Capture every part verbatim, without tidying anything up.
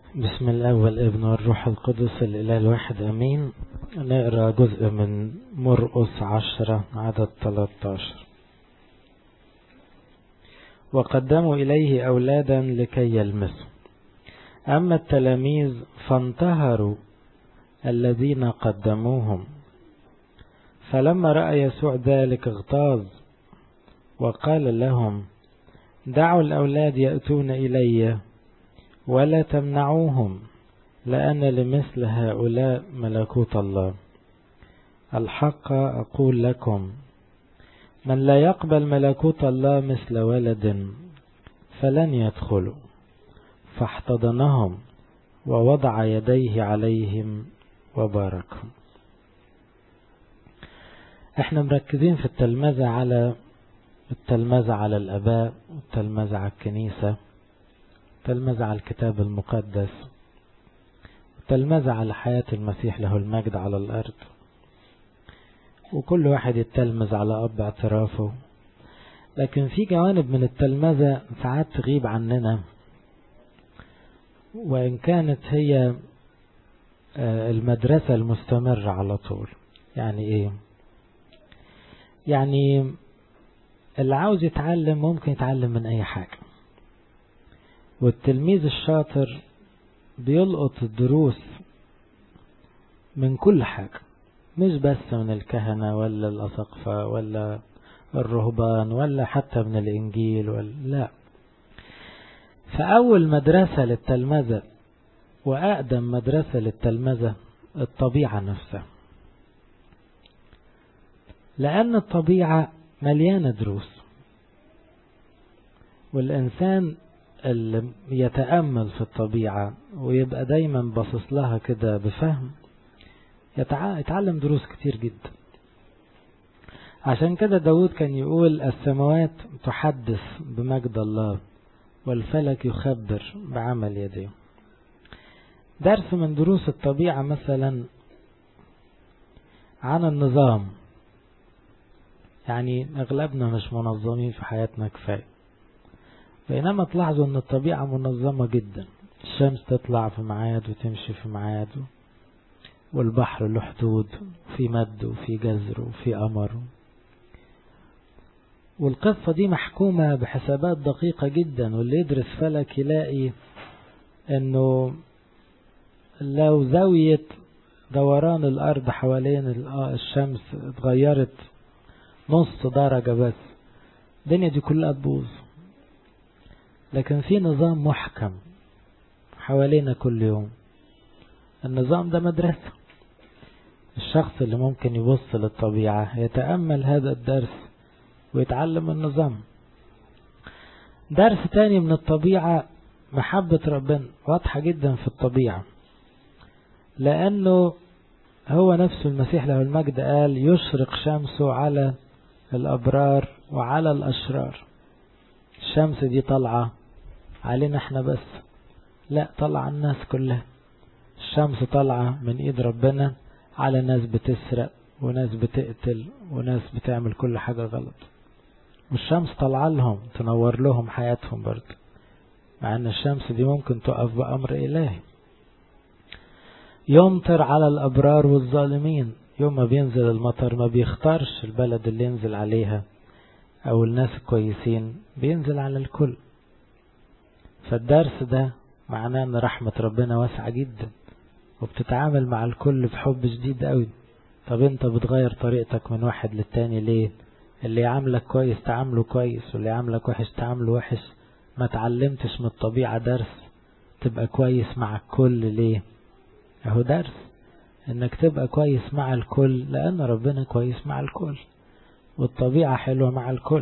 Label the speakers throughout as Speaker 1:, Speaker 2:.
Speaker 1: بسم الله والابن والروح القدس الإله الواحد أمين. نقرأ جزء من مرقس عشرة عدد ثلاثة عشر. وقدموا إليه أولادا لكي يلمسوا، أما التلاميذ فانتهروا الذين قدموهم. فلما رأى يسوع ذلك اغتاظ وقال لهم: دعوا الأولاد يأتون إلي ولا تمنعوهم، لأن لمثل هؤلاء ملكوت الله. الحق أقول لكم، من لا يقبل ملكوت الله مثل ولد فلن يدخلوا. فاحتضنهم ووضع يديه عليهم وباركهم. احنا مركزين في التلمذة على التلمذة على الآباء، والتلمذة على الكنيسة، التلمذة على الكتاب المقدس، التلمذة على حياة المسيح له المجد على الأرض، وكل واحد يتلمذ على أب اعترافه. لكن في جوانب من التلمذة ساعات تغيب عننا، وإن كانت هي المدرسة المستمرة على طول. يعني إيه؟ يعني اللي عاوز يتعلم ممكن يتعلم من أي حاجة، والتلميذ الشاطر بيلقط الدروس من كل حاجة، مش بس من الكهنة ولا الأساقفة ولا الرهبان ولا حتى من الإنجيل ولا لا. فأول مدرسة للتلمذة وأقدم مدرسة للتلمذة الطبيعة نفسها، لأن الطبيعة مليانة دروس، والإنسان اللي يتأمل في الطبيعة ويبقى دايما باصص لها كده بفهم يتعلم دروس كتير جدا. عشان كده داود كان يقول: السماوات تحدث بمجد الله والفلك يخبر بعمل يديه. درس من دروس الطبيعة مثلا عن النظام. يعني أغلبنا مش منظمين في حياتنا كفاية، بينما تلاحظوا أن الطبيعة منظمة جدا. الشمس تطلع في ميعاد وتمشي في ميعاد، والبحر له حدود، وفي مد وفي جزر وفي قمر، والقصة دي محكومة بحسابات دقيقة جدا. واللي يدرس فلك يلاقي أنه لو زاوية دوران الأرض حوالين الشمس اتغيرت نص درجة بس، الدنيا دي كلها تبوظ. لكن في نظام محكم حوالينا كل يوم. النظام ده مدرسة. الشخص اللي ممكن يبص للطبيعة يتأمل هذا الدرس ويتعلم النظام. درس تاني من الطبيعة محبة ربنا، واضحة جدا في الطبيعة، لأنه هو نفسه المسيح له المجد قال: يشرق شمسه على الأبرار وعلى الأشرار. الشمس دي طالعة علينا احنا بس؟ لا، طالعة على الناس كلها. الشمس طالعة من ايد ربنا على ناس بتسرق وناس بتقتل وناس بتعمل كل حاجة غلط، والشمس طالعة لهم تنور لهم حياتهم برضه، مع ان الشمس دي ممكن تقف بأمر إلهي. يمطر على الأبرار والظالمين. يوم ما بينزل المطر ما بيختارش البلد اللي ينزل عليها أو الناس الكويسين، بينزل على الكل. فالدرس ده معناه أن رحمة ربنا واسعة جدا، وبتتعامل مع الكل بحب شديد قوي. طب انت بتغير طريقتك من واحد للتاني ليه؟ اللي يعاملك كويس تعامله كويس، واللي يعاملك وحش تعامله وحش. ما تعلمتش من الطبيعة درس تبقى كويس مع الكل ليه؟ اهو درس انك تبقى كويس مع الكل، لأن ربنا كويس مع الكل، والطبيعة حلوة مع الكل.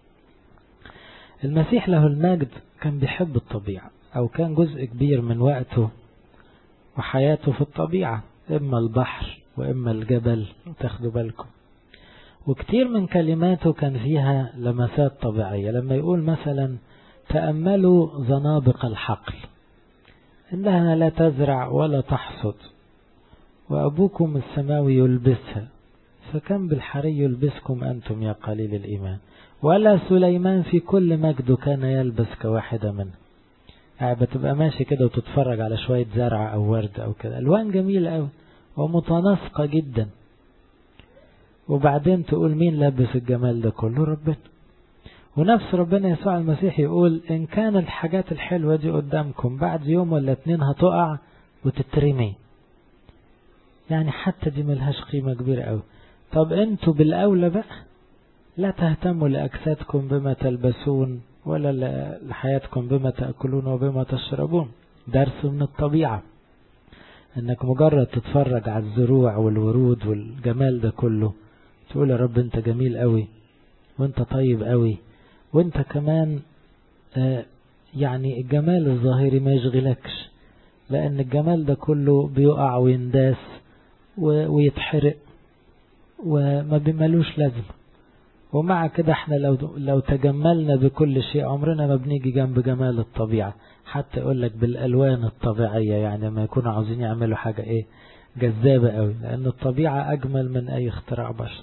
Speaker 1: المسيح له المجد كان بيحب الطبيعة، أو كان جزء كبير من وقته وحياته في الطبيعة، إما البحر وإما الجبل، تاخدوا بالكم. وكتير من كلماته كان فيها لمسات طبيعية. لما يقول مثلا: تأملوا زنابق الحقل إنها لا تزرع ولا تحصد، وأبوكم السماوي يلبسها، فكم بالحري يلبسكم أنتم يا قليل الإيمان. ولا سليمان في كل مجده كان يلبس كواحدة منه. بتبقى ماشي كده وتتفرج على شوية زرع أو ورد أو كده، ألوان جميلة أوي ومتناسقة جدا، وبعدين تقول مين لبس الجمال ده كله؟ ربنا. ونفس ربنا يسوع المسيح يقول إن كان الحاجات الحلوة دي قدامكم بعد يوم ولا اتنين هتقع وتترمي، يعني حتى دي ملهاش قيمة كبيرة أوي. طب انتوا بالأولى بقى لا تهتموا لأجسادكم بما تلبسون ولا لحياتكم بما تأكلون وبما تشربون. درس من الطبيعة انك مجرد تتفرج على الزروع والورود والجمال ده كله تقول يا رب انت جميل قوي وانت طيب قوي، وانت كمان آه يعني الجمال الظاهري ما يشغلكش، لان الجمال ده كله بيقع وينداس ويتحرق وما بملوش لازمة. ومع كده احنا لو لو تجملنا بكل شيء عمرنا ما بنيجي جنب جمال الطبيعة. حتى يقول لك بالالوان الطبيعية، يعني ما يكونوا عاوزين يعملوا حاجة ايه جذابة قوي، لان الطبيعة اجمل من اي اختراع بشر.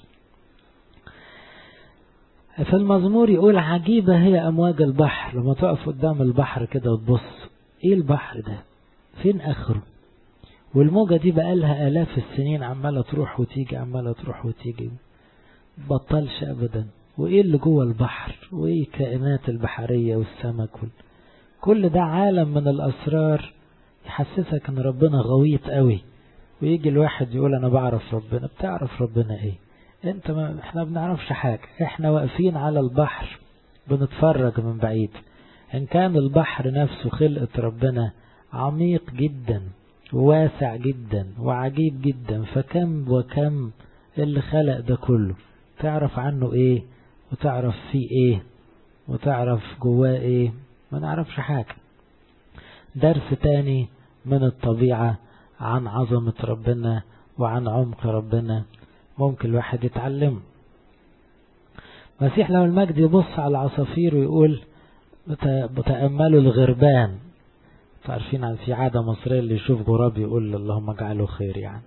Speaker 1: في المزمور يقول عجيبة هي امواج البحر. لما تقف قدام البحر كده وتبص ايه البحر ده فين اخره، والموجة دي بقالها الاف السنين عمالة تروح وتيجي عمالة تروح وتيجي بطلش ابدا. وايه اللي جوه البحر وايه الكائنات البحرية والسمك، كل ده عالم من الاسرار يحسسك ان ربنا غويط قوي. ويجي الواحد يقول انا بعرف ربنا. بتعرف ربنا ايه انت؟ ما احنا بنعرفش حاجة، احنا واقفين على البحر بنتفرج من بعيد. ان كان البحر نفسه خلقة ربنا عميق جدا وواسع جدا وعجيب جدا، فكم وكم اللي خلق ده كله تعرف عنه ايه وتعرف فيه ايه وتعرف جواه ايه؟ ما نعرفش حاجة. درس تاني من الطبيعة عن عظمة ربنا وعن عمق ربنا ممكن الواحد يتعلم. مسيح له المجد يبص على العصافير ويقول بتأملوا الغربان. تعرفين عن في عادة مصرية اللي يشوف غراب يقول اللهم اجعله خير يعني،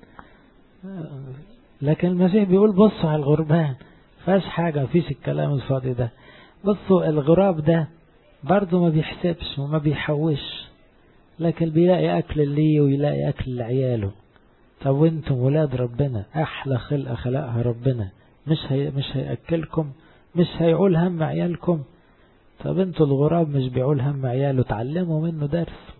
Speaker 1: لكن المسيح بيقول بصوا على الغربان، فاش حاجة مفيش الكلام الفاضي ده. بصوا الغراب ده برضو ما بيحسبش وما بيحوش، لكن بيلاقي أكل ليه ويلاقي أكل لعياله. طب وانتم ولاد ربنا أحلى خلقة خلقها ربنا، مش هي مش هيأكلكم؟ مش هيعول هم عيالكم؟ طب انتوا الغراب مش بيعول هم عياله، تعلموا منه درس.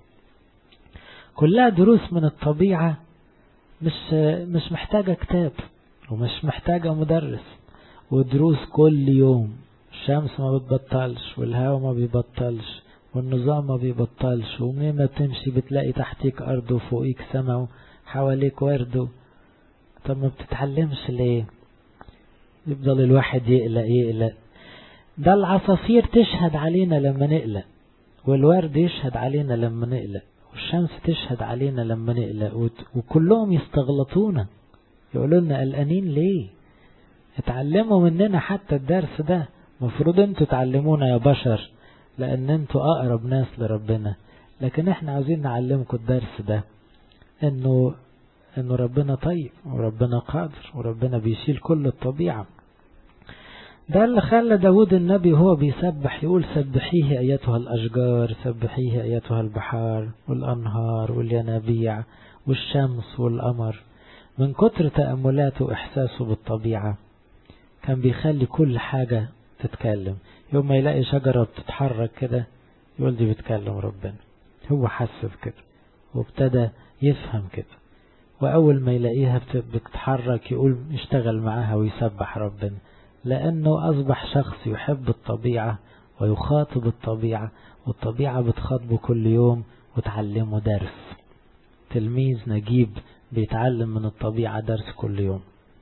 Speaker 1: كلها دروس من الطبيعة، مش مش محتاجة كتاب ومش محتاجة مدرس، ودروس كل يوم. الشمس ما بتبطلش والهواء ما بيبطلش والنظام ما بيبطلش، ومنين ما تمشي بتلاقي تحتيك أرض وفوقيك سماء وحواليك ورد. طب ما بتتعلمش ليه؟ يفضل الواحد يقلق يقلق. ده العصافير تشهد علينا لما نقلق، والورد يشهد علينا لما نقلق، والشمس تشهد علينا لما نقلق، وكلهم يستغلطونا يقولوا لنا قلقانين ليه؟ اتعلموا مننا حتى الدرس ده. مفروض انتوا تعلمونا يا بشر لان انتوا اقرب ناس لربنا، لكن احنا عاوزين نعلمكم الدرس ده، انه انه ربنا طيب وربنا قادر وربنا بيشيل كل الطبيعة. ده اللي خلى داود النبي هو بيسبح يقول سبحيه ايتها الاشجار، سبحيه ايتها البحار والانهار والينابيع والشمس والقمر. من كتر تأملاته واحساسه بالطبيعة كان بيخلي كل حاجة تتكلم. يوم ما يلاقي شجرة بتتحرك كده يقول دي بتكلم ربنا. هو حس بكده وابتدى يفهم كده، وأول ما يلاقيها بتتحرك يقول يشتغل معاها ويسبح ربنا، لأنه أصبح شخص يحب الطبيعة ويخاطب الطبيعة، والطبيعة بتخاطبه كل يوم وتعلمه درس. تلميذ نجيب بيتعلم من الطبيعة درس كل يوم.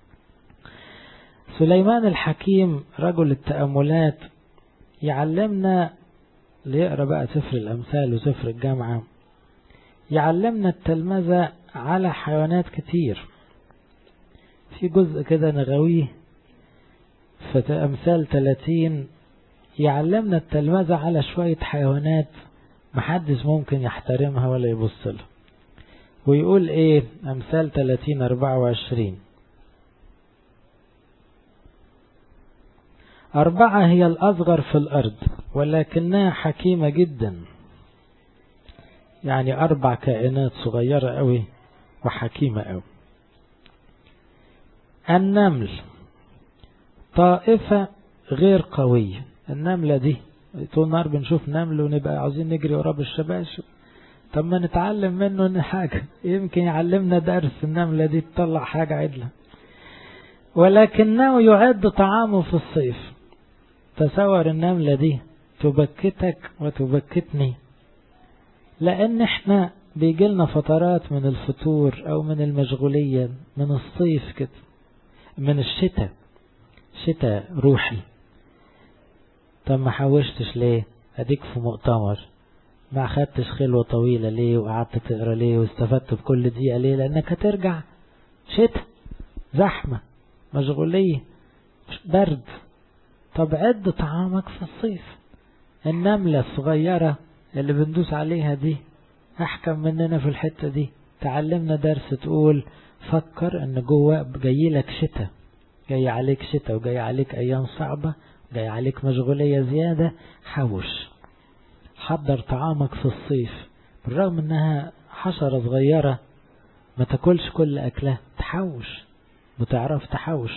Speaker 1: سليمان الحكيم رجل التأملات يعلمنا، ليقرأ بقى سفر الأمثال وسفر الجامعة، يعلمنا التلمذة على حيوانات كتير. في جزء كده نغويه في أمثال ثلاثين يعلمنا التلمذة على شوية حيوانات محدش ممكن يحترمها ولا يبص لها. ويقول ايه أمثال ثلاثين أربعة وعشرين: أربعة هي الأصغر في الأرض ولكنها حكيمة جدا، يعني أربع كائنات صغيرة قوي وحكيمة قوي. النمل طائفة غير قوية. النملة دي طول النهار بنشوف نمل ونبقى عاوزين نجري وراه بالشباشب. طب ما نتعلم منه ان حاجة، يمكن يعلمنا درس. النملة دي تطلع حاجة عدلة. ولكنه يعد طعامه في الصيف. تصور النملة دي تبكتك وتبكتني، لان احنا بيجيلنا فترات من الفتور او من المشغولية من الصيف كده، من الشتاء، شتاء روحي. طب ما حوشتش ليه؟ اديك في مؤتمر، ما خدتش خلوة طويلة ليه وقعدت تقرا ليه واستفدت بكل دقيقة ليه؟ لانك هترجع شتاء، زحمة، مشغولية، برد. طب عد طعامك في الصيف. النملة الصغيرة اللي بندوس عليها دي احكم مننا في الحتة دي، تعلمنا درس. تقول فكر ان جوه جاي لك شتاء، جاي عليك شتاء وجاي عليك ايام صعبة، جاي عليك مشغولية زيادة. حوش، حضر طعامك في الصيف. بالرغم انها حشرة صغيرة ما تاكلش كل اكلها، تحوش، بتعرف تحوش.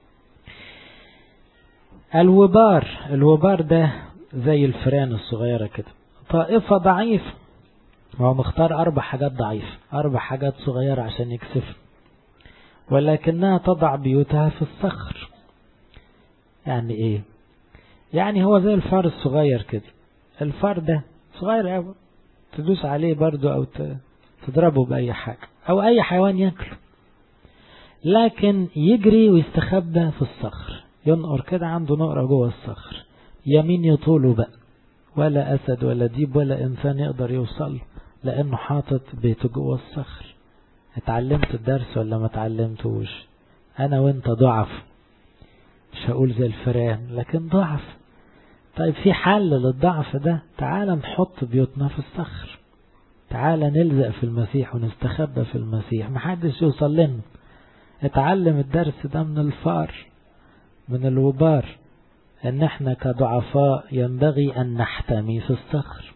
Speaker 1: الوبار، الوبار ده زي الفئران الصغيرة كده، طائفة ضعيفة. هو مختار اربع حاجات ضعيفة، اربع حاجات صغيرة عشان يكسف، ولكنها تضع بيوتها في الصخر. يعني ايه؟ يعني هو زي الفار الصغير كده. الفار ده صغير قوي، تدوس عليه برضو او تضربه بأي حاجة او اي حيوان ياكله، لكن يجري ويستخبى في الصخر، ينقر كده، عنده نقرة جوه الصخر، يمين يطوله بقى، ولا اسد ولا ديب ولا انسان يقدر يوصل، لانه حاطط بيته جوه الصخر. اتعلمت الدرس ولا ما اتعلمتوش؟ انا وانت ضعف، مش هقول زي الفئران لكن ضعف. طيب في حل للضعف ده؟ تعال نحط بيوتنا في الصخر، تعال نلزق في المسيح ونستخبى في المسيح، محدش يوصل لنا. اتعلم الدرس ده من الفار، من الوبار، ان احنا كضعفاء ينبغي ان نحتمي في الصخر.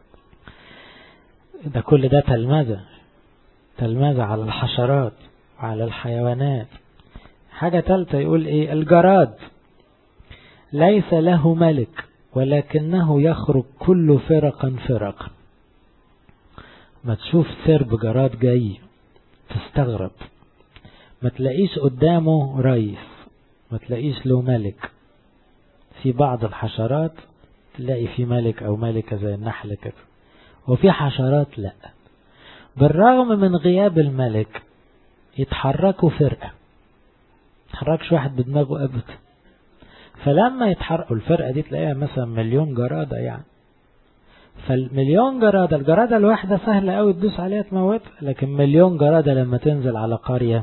Speaker 1: ده كل ده تلمذة، تلمذة على الحشرات وعلى الحيوانات. حاجة ثالثة يقول ايه؟ الجراد ليس له ملك ولكنه يخرج كل فرقا فرقا. ما تشوف سرب جراد جاي تستغرب، ما تلاقيش قدامه رئيس، ما تلاقيش له ملك. في بعض الحشرات تلاقي في ملك او ملكة زي النحل كده، وفي حشرات لا، بالرغم من غياب الملك يتحركوا فرقة، يتحركش واحد بدماغه ابدا. فلما يتحركوا الفرقة دي تلاقيها مثلا مليون جرادة يعني، فالمليون جرادة، الجرادة الواحدة سهلة قوي تدوس عليها تموتها، لكن مليون جرادة لما تنزل على قرية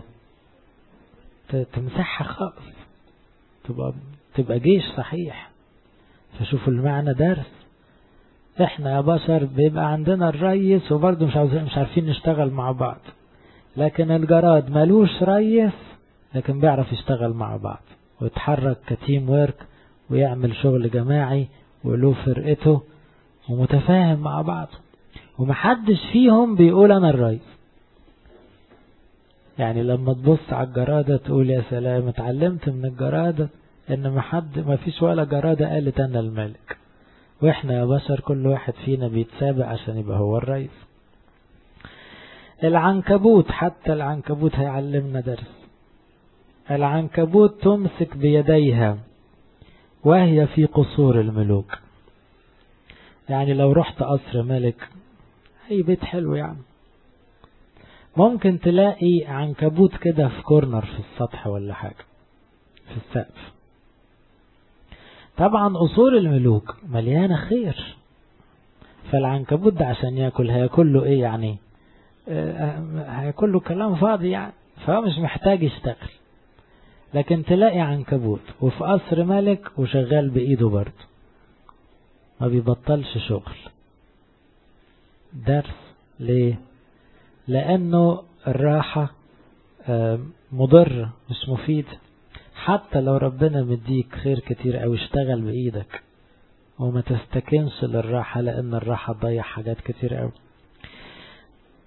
Speaker 1: تمسحها خالص، تبقى تبقى جيش صحيح. فشوفوا المعنى درس. احنا يا بشر بيبقى عندنا الريس وبرضه مش عاوزين مش عارفين نشتغل مع بعض، لكن الجراد ملوش ريس لكن بيعرف يشتغل مع بعض ويتحرك كتيم ويرك ويعمل شغل جماعي وله فرقته ومتفاهم مع بعض، ومحدش فيهم بيقول انا الرئيس. يعني لما تبص على الجرادة تقول يا سلام، اتعلمت من الجرادة ان ما حد ما فيش ولا جرادة قالت انا الملك. واحنا يا بشر كل واحد فينا بيتسابق عشان يبقى هو الرئيس. العنكبوت، حتى العنكبوت هيعلمنا درس. العنكبوت تمسك بيديها وهي في قصور الملوك. يعني لو رحت قصر ملك، اي بيت حلو يعني، ممكن تلاقي عنكبوت كده في كورنر في السطح ولا حاجة في السقف. طبعا قصور الملوك مليانة خير، فالعنكبوت ده عشان ياكل هياكل له ايه يعني؟ هياكل له كلام فاضي يعني، فهو مش محتاج يشتغل. لكن تلاقي عنكبوت وفي قصر ملك وشغال بإيده برضه، ما بيبطلش شغل. درس ليه؟ لأنه الراحة مضر مش مفيد. حتى لو ربنا مديك خير كتير أو اشتغل بإيدك وما تستكنش للراحة، لأن الراحة تضيع حاجات كتير أوي.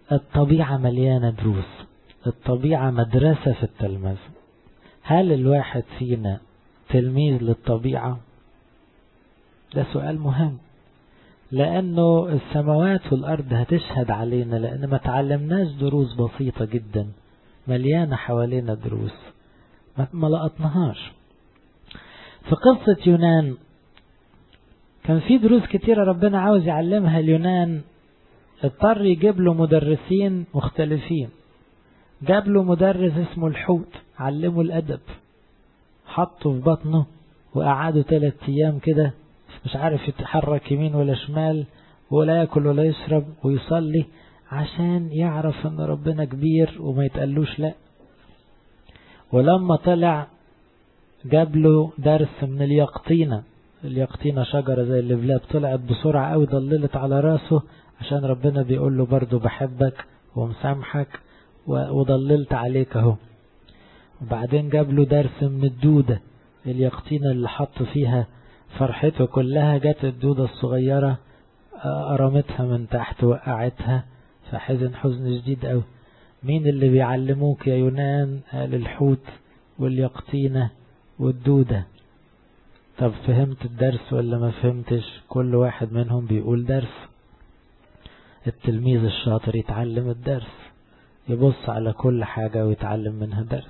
Speaker 1: الطبيعة مليانة دروس، الطبيعة مدرسة في التلمذة. هل الواحد فينا تلميذ للطبيعة؟ ده سؤال مهم، لأنه السماوات والأرض هتشهد علينا، لأن ما تعلمناش دروس بسيطة جدا مليانة حوالينا دروس ما لقطناهاش. في قصة يونان كان في دروس كتيرة ربنا عاوز يعلمها اليونان، اضطر يجيب له مدرسين مختلفين. جاب له مدرس اسمه الحوت علمه الأدب، حطه في بطنه وقعده ثلاث أيام كده مش عارف يتحرك يمين ولا شمال ولا يأكل ولا يشرب ويصلي عشان يعرف ان ربنا كبير وما يتقلوش لا. ولما طلع جاب له درس من اليقطينة. اليقطينة شجرة زي اللبلاب، طلعت بسرعة قوي ضللت على راسه عشان ربنا بيقول له برضو بحبك ومسامحك وضللت عليك اهو. وبعدين جاب له درس من الدودة. اليقطينة اللي حط فيها فرحته كلها، جت الدودة الصغيرة قرمتها من تحت وقعتها، فحزن حزن شديد قوي. مين اللي بيعلموك يا يونان؟ قال الحوت واليقطينة والدودة. طب فهمت الدرس ولا ما فهمتش؟ كل واحد منهم بيقول درس. التلميذ الشاطر يتعلم الدرس، يبص على كل حاجة ويتعلم منها درس.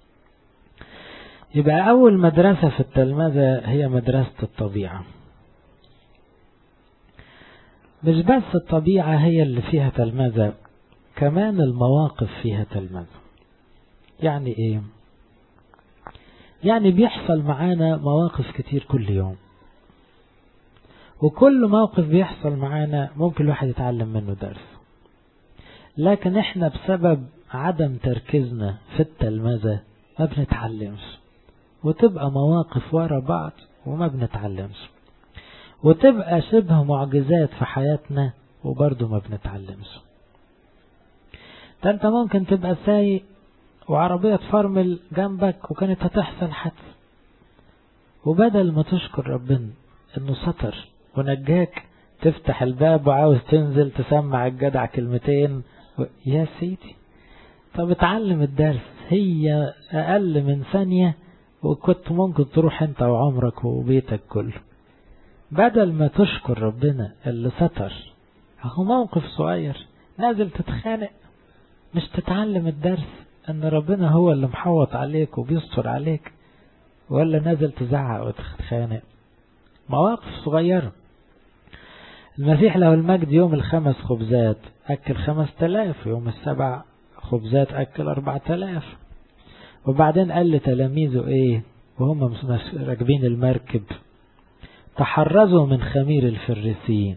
Speaker 1: يبقى أول مدرسة في التلمذة هي مدرسة الطبيعة. مش بس الطبيعة هي اللي فيها تلمذة، كمان المواقف فيها تلمذة. يعني ايه؟ يعني بيحصل معانا مواقف كتير كل يوم، وكل موقف بيحصل معانا ممكن الواحد يتعلم منه درس. لكن احنا بسبب عدم تركيزنا في التلمذة ما بنتعلمش، وتبقى مواقف ورا بعض وما بنتعلمش، وتبقى شبه معجزات في حياتنا وبرضه ما بنتعلمش. ده انت ممكن تبقى سايق وعربية تفرمل جنبك وكانت هتحصل حادثة، وبدل ما تشكر ربنا انه ستر ونجاك تفتح الباب وعاوز تنزل تسمع الجدع كلمتين و... يا سيدي طب اتعلم الدرس. هي اقل من ثانية وكنت ممكن تروح انت وعمرك وبيتك كله. بدل ما تشكر ربنا اللي ستر، اهو موقف صغير نازل تتخانق، مش تتعلم الدرس ان ربنا هو اللي محوط عليك وبيستر عليك، ولا نازل تزعق وتتخانق. مواقف صغيرة. المسيح له المجد يوم الخمس خبزات أكل خمس تلاف، يوم السبع خبزات أكل أربع تلاف. وبعدين قال لتلاميذه إيه وهم راكبين المركب؟ تحرزوا من خمير الفريسيين.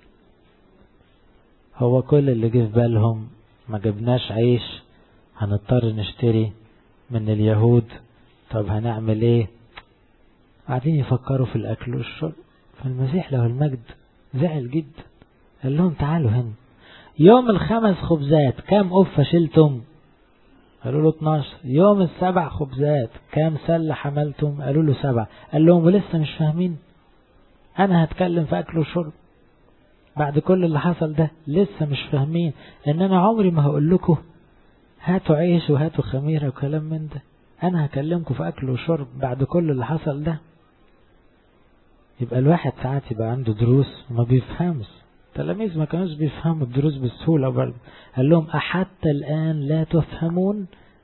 Speaker 1: هو كل اللي جه في بالهم ما جبناش عيش، هنضطر نشتري من اليهود، طب هنعمل ايه؟ قاعدين يفكروا في الأكل والشرب. فالمسيح له المجد زعل جدا، قال لهم تعالوا هنا، يوم الخمس خبزات كام قفة شلتم؟ قالوا له اتناشر. يوم السبع خبزات كام سلة حملتم؟ قالوا له سبع. قال لهم ولسه مش فاهمين؟ أنا هتكلم في أكل وشرب بعد كل اللي حصل ده، لسه مش فاهمين ان انا عمري ما هقول لكم هاتوا عيش وهاتوا خميرة وكلام من ده. انا هكلمكم في اكل وشرب بعد كل اللي حصل ده. يبقى الواحد ساعات يبقى عنده دروس وما بيفهمش. التلاميذ ما كانوش بيفهموا الدروس بسهولة برضه. قال لهم أحتى الآن لا تفهمون؟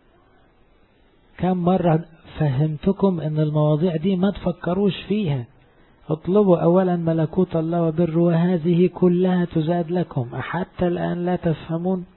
Speaker 1: كم مرة فهمتكم ان المواضيع دي ما تفكروش فيها. اطلبوا أولا ملكوت الله وبره وهذه كلها تزاد لكم. أحتى الآن لا تفهمون؟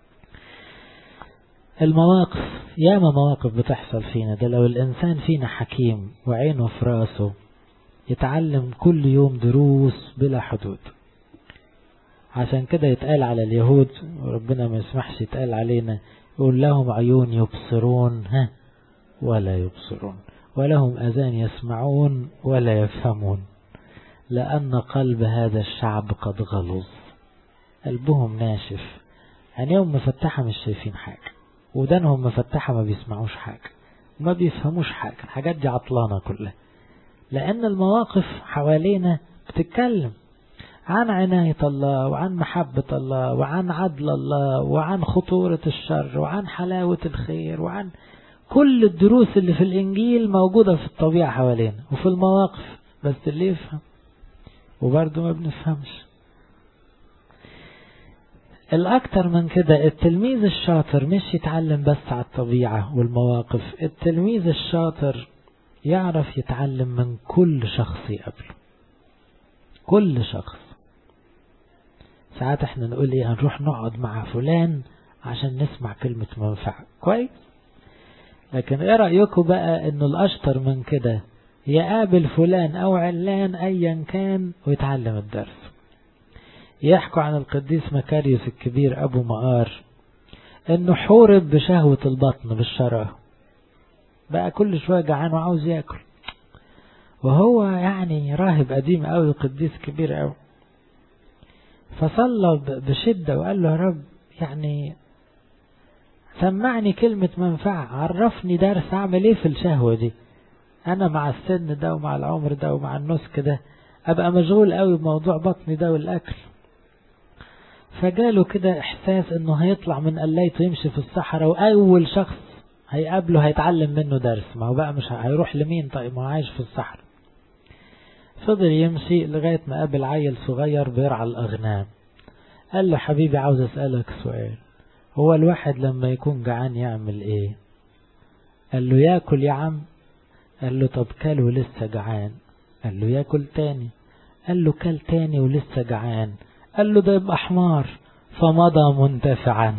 Speaker 1: المواقف، ياما مواقف بتحصل فينا. ده لو الإنسان فينا حكيم وعينه في راسه يتعلم كل يوم دروس بلا حدود. عشان كده يتقال على اليهود، وربنا ما يسمحش يتقال علينا، يقول لهم عيون يبصرون ها ولا يبصرون، ولهم أذان يسمعون ولا يفهمون، لأن قلب هذا الشعب قد غلظ. قلبهم ناشف، عينيهم مفتحة مش شايفين حاجة، ودانهم مفتحة ما بيسمعوش حاجة، وما بيفهموش حاجة. الحاجات دي عطلانة كلها، لأن المواقف حوالينا بتتكلم. عن عناية الله وعن محبة الله وعن عدل الله وعن خطورة الشر وعن حلاوة الخير وعن كل الدروس اللي في الإنجيل موجودة في الطبيعة حوالينا وفي المواقف، بس اللي يفهم وبرضه ما بنفهمش. الأكتر من كده التلميذ الشاطر مش يتعلم بس على الطبيعة والمواقف، التلميذ الشاطر يعرف يتعلم من كل شخص يقابله، كل شخص. ساعات احنا نقول ايه، هنروح نقعد مع فلان عشان نسمع كلمة منفعة، كويس، لكن ايه رأيكم بقى انه الاشطر من كده يقابل فلان او علان ايا كان ويتعلم الدرس. يحكوا عن القديس مكاريوس الكبير ابو مقار انه حورب بشهوة البطن بالشراهة، بقى كل شوية جعان وعاوز ياكل، وهو يعني راهب قديم قوي وقديس كبير قوي. فصلى بشدة وقال له يا رب يعني سمعني كلمة منفعة، عرفني درس اعمل ايه في الشهوة دي، انا مع السن ده ومع العمر ده ومع النسك ده ابقى مشغول قوي بموضوع بطني ده والاكل. فجاله كده احساس انه هيطلع من قلايته يمشي في الصحراء، واول شخص هيقابله هيتعلم منه درس، ما هو بقى مش هيروح لمين، طيب ما هو عايش في الصحراء. فضل يمشي لغاية ما قابل عيل صغير بيرعى الأغنام. قال له حبيبي عاوز أسألك سؤال، هو الواحد لما يكون جعان يعمل ايه؟ قال له ياكل يا عم. قال له طب كل ولسه جعان. قال له ياكل تاني. قال له كل تاني ولسه جعان. قال له ده يبقى حمار. فمضى منتفعا.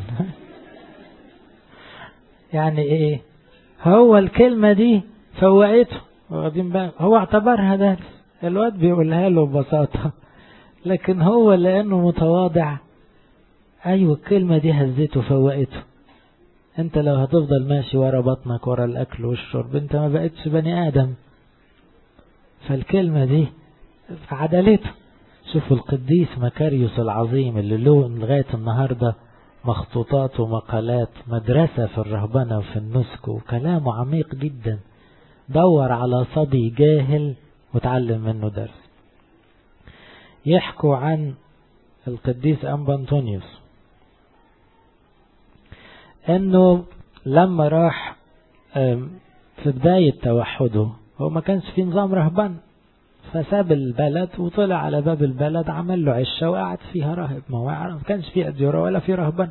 Speaker 1: يعني ايه؟ هو الكلمة دي فوقته، واخدين بالك؟ هو اعتبرها درس، الواد بيقولها له ببساطة، لكن هو لأنه متواضع، أيوة الكلمة دي هزته فوقته. انت لو هتفضل ماشي ورا بطنك ورا الأكل والشرب انت ما بقتش بني آدم، فالكلمة دي عدلته. شوفوا القديس مكاريوس العظيم اللي له لغاية النهاردة مخطوطات ومقالات، مدرسة في الرهبنة وفي النسك، وكلامه عميق جدا، دور على صبي جاهل وتعلم منه درس. يحكوا عن القديس أنبا أنطونيوس انه لما راح في بداية توحده هو ما كانش في نظام رهبان، فساب البلد وطلع على باب البلد عمل له عشة وقعد فيها راهب، ما هو ما كانش في أديرة ولا في رهبان.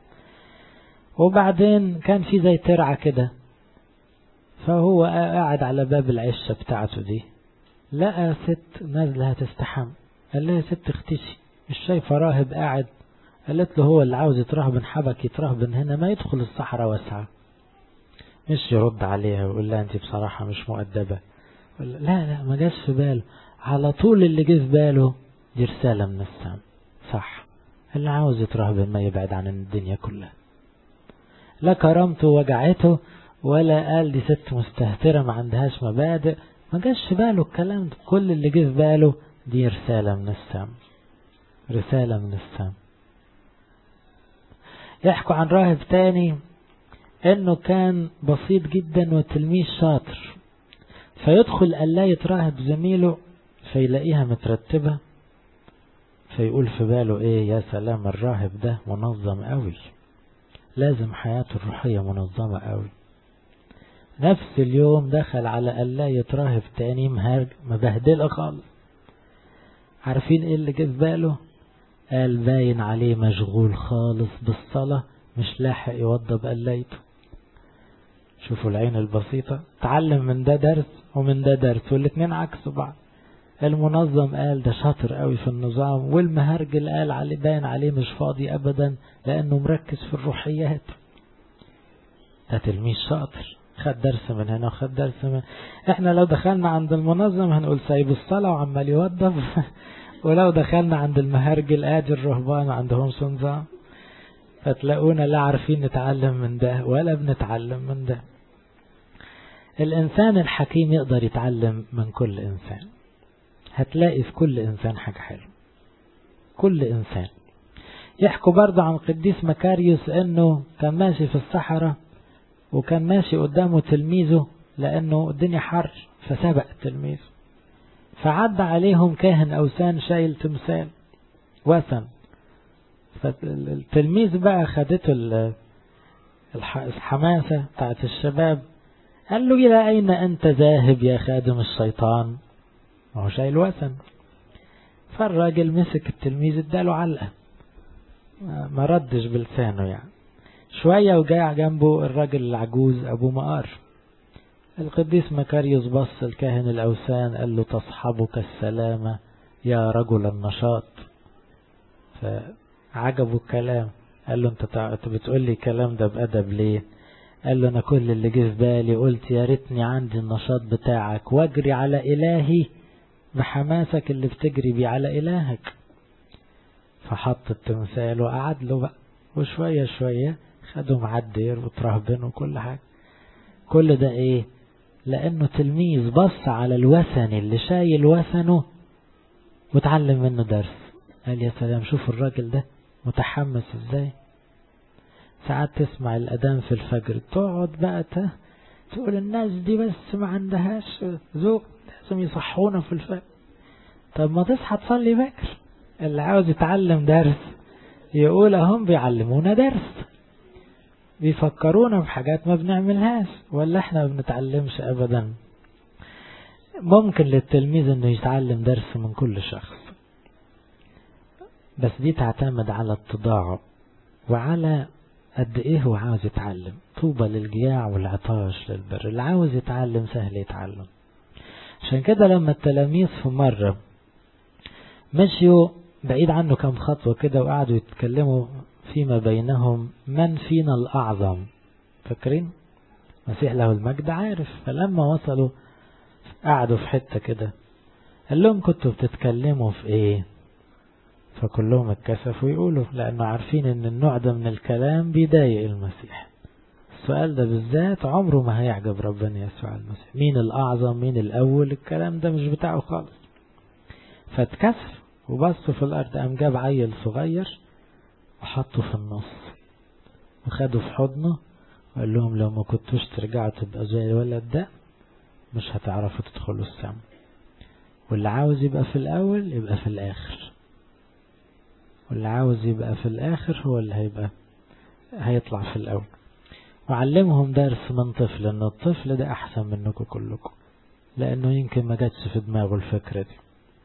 Speaker 1: وبعدين كان في زي ترعة كده، فهو قاعد على باب العشة بتاعته دي، لقى ست نازلة هتستحم. قال لها يا ست اختشي، مش شايفة راهب قاعد؟ قالت له هو اللي عاوز يترهبن حبك يترهبن هنا، ما يدخل الصحراء واسعة. مش يرد عليها ويقول لها انت بصراحة مش مؤدبة، لا لا ما جاش في باله، على طول اللي جه في باله دي رسالة من السماء. صح، اللي عاوز يترهبن ما يبعد عن الدنيا كلها. لا كرامته وجعته ولا قال دي ست مستهترة ما عندهاش مبادئ، ما جاش في باله الكلام ده، كل اللي جه في باله دي رسالة من السماء، رسالة من السماء. يحكوا عن راهب تاني انه كان بسيط جدا وتلميذ شاطر، فيدخل قلاية راهب زميله فيلاقيها مترتبة، فيقول في باله ايه، يا سلام الراهب ده منظم قوي، لازم حياته الروحية منظمة قوي. نفس اليوم دخل على قلاية راهب تاني مبهدلة خالص. عارفين ايه اللي جه في باله؟ قال باين عليه مشغول خالص بالصلاة، مش لاحق يوضب قلايته. شوفوا العين البسيطة، تعلم من ده درس ومن ده درس، والاتنين عكس بعض. المنظم قال ده شاطر قوي في النظام، والمهرجل قال عليه باين عليه مش فاضي ابدا لانه مركز في الروحيات. ده تلميذ شاطر، خد درس من هنا وخد درس من. احنا لو دخلنا عند المنظم هنقول سايب الصلاة وعمال يوضب ولو دخلنا عند المهرجل ادي الرهبان عندهم نظام. فتلاقونا لا عارفين نتعلم من ده ولا بنتعلم من ده. الإنسان الحكيم يقدر يتعلم من كل إنسان، هتلاقي في كل إنسان حاجة حلوة، كل إنسان. يحكوا برضه عن قديس مكاريوس أنه كان ماشي في الصحراء وكان ماشي قدامه تلميذه لأنه الدنيا حر، فسبق التلميذ، فعد عليهم كاهن أوثان شايل تمثال، وثن. فالتلميذ بقى خدته الحماسة بتاعت الشباب، قال له إلى أين أنت ذاهب يا خادم الشيطان؟ ما هو شايل وثن. فالراجل مسك التلميذ اداله علقة، ما ردش بلسانه يعني. شوية وجاء جنبه الراجل العجوز أبو مقار. القديس مكاريوس بص الكاهن الأوثان قال له تصحبك السلامة يا رجل النشاط. فعجبه الكلام، قال له انت بتقول لي الكلام ده بأدب ليه؟ قال له انا كل اللي جه في بالي قلت يا ريتني عندي النشاط بتاعك واجري على إلهي بحماسك اللي بتجري بيه على إلهك. فحط التمثال وقعد له بقى، وشوية شوية خدوا معدير وترهبن وكل حاجة. كل ده ايه؟ لانه تلميذ بص على الوثن اللي شايل وثنه وتعلم منه درس. قال يا سلام، شوف الراجل ده متحمس ازاي. ساعات تسمع الأذان في الفجر تقعد بقى تقول الناس دي بس ما عندهاش ذوق، لازم يصحونا في الفجر. طب ما تصحى تصلي بكر. اللي عاوز يتعلم درس يقول اهم بيعلمونا درس، بيفكرونا بحاجات ما بنعملهاش، ولا احنا ما بنتعلمش ابدا. ممكن للتلميذ انه يتعلم درس من كل شخص، بس دي تعتمد على اتضاعه وعلى قد ايه هو عاوز يتعلم. طوبى للجياع والعطاش للبر. اللي عاوز يتعلم سهل يتعلم. عشان كده لما التلاميذ في مرة مشيوا بعيد عنه كم خطوة كده وقعدوا يتكلموا فيما بينهم من فينا الأعظم، فاكرين؟ مسيح له المجد عارف. فلما وصلوا قعدوا في حتة كده قال لهم كنتوا بتتكلموا في ايه؟ فكلهم اتكسفوا يقولوا، لأنه عارفين ان النوع ده من الكلام بيضايق المسيح. السؤال ده بالذات عمره ما هيعجب ربنا يسوع المسيح. مين الأعظم؟ مين الأول؟ الكلام ده مش بتاعه خالص. فاتكسف وبصوا في الأرض. قام جاب عيل صغير وحطه في النص وخدوا في حضنه وقال لهم لو ما كنتوش ترجعوا تبقى زي الولد ده مش هتعرفوا تدخلوا السماء. واللي عاوز يبقى في الأول يبقى في الآخر، واللي عاوز يبقى في الآخر هو اللي هيبقى هيطلع في الأول. وعلمهم درس من طفل، ان الطفل ده احسن منكم كلكم، لانه يمكن ما جاتش في دماغه الفكرة دي.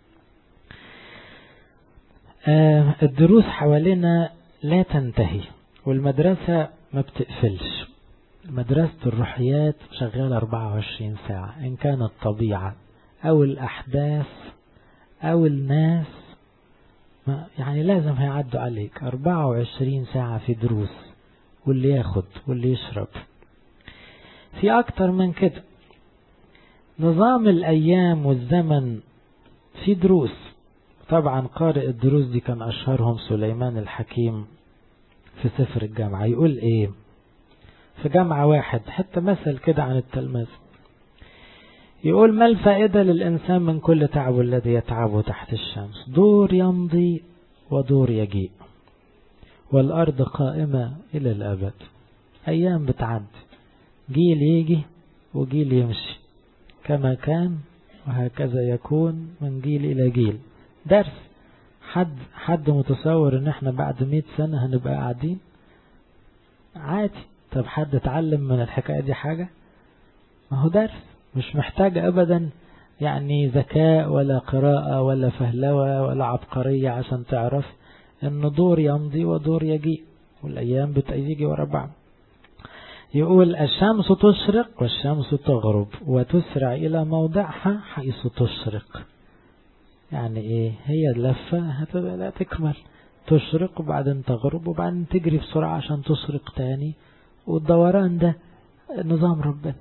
Speaker 1: آه الدروس حوالينا لا تنتهي، والمدرسة ما بتقفلش. مدرسة الروحيات شغالة أربعة وعشرين ساعة، إن كانت الطبيعة أو الأحداث أو الناس، يعني لازم هيعدوا عليك أربعة وعشرين ساعة في دروس، واللي ياخد واللي يشرب. في أكتر من كده، نظام الأيام والزمن في دروس. طبعا قارئ الدروس دي كان أشهرهم سليمان الحكيم في سفر الجامعة. يقول إيه في جامعة واحد، حتى مثل كده عن التلميذ، يقول ما الفائدة للإنسان من كل تعب الذي يتعبه تحت الشمس؟ دور يمضي ودور يجيء، والأرض قائمة إلى الأبد. أيام بتعدي، جيل يجي وجيل يمشي، كما كان وهكذا يكون من جيل إلى جيل. درس. حد حد متصور ان احنا بعد مئة سنة هنبقى قاعدين عادي؟ طب حد اتعلم من الحكاية دي حاجة؟ ما هو درس، مش محتاج أبدا يعني ذكاء ولا قراءة ولا فهلوة ولا عبقرية عشان تعرف ان دور يمضي ودور يجي، والأيام بتيجي ورا بعض. يقول الشمس تشرق والشمس تغرب وتسرع إلى موضعها حيث تشرق. يعني ايه؟ هي اللفة هتبقى لا تكمل، تشرق وبعدين تغرب وبعدين تجري بسرعة عشان تشرق تاني، والدوران ده نظام ربنا.